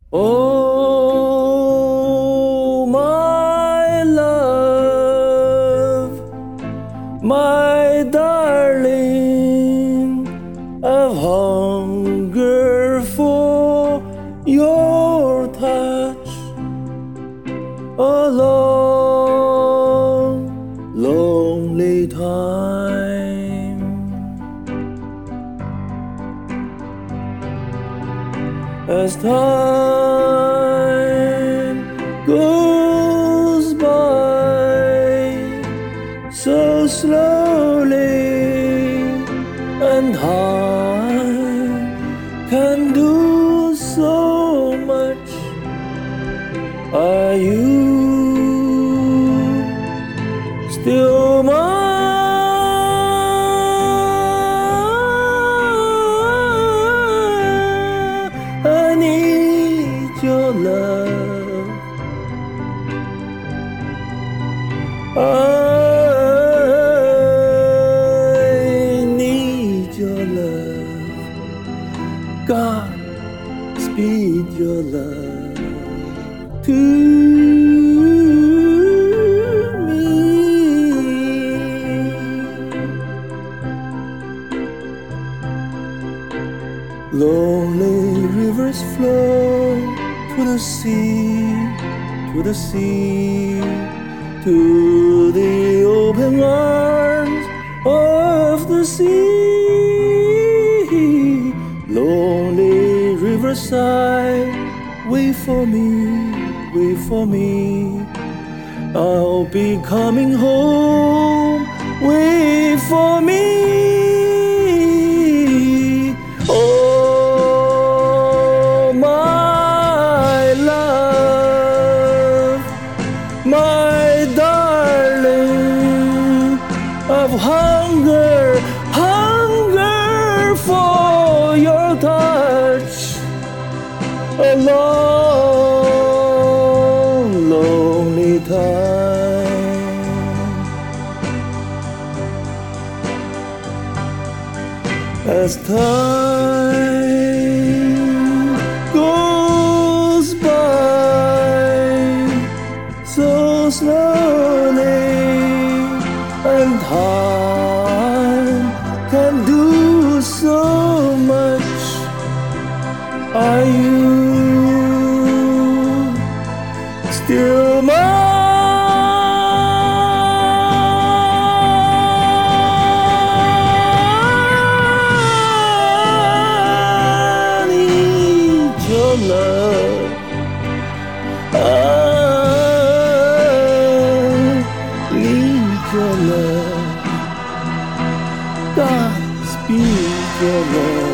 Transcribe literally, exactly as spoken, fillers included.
Oh, my love, my darling, I've hunger for your touch a long, lonely time. As time goes by so slowly, and I can do so much, are you still mine? I need your love. I need your love. God, speed your love to me. Lonely rivers flow to the sea, to the sea, to the open arms of the sea. Lonely riverside, wait for me, wait for me. I'll be coming home, wait for me. Oh, my love, my darling, I've hunger, hunger for your touch a long, lonely time. As time goes by so slowly, and time can do so much, are you still mine? I need your love. I need your love. God, speak your love.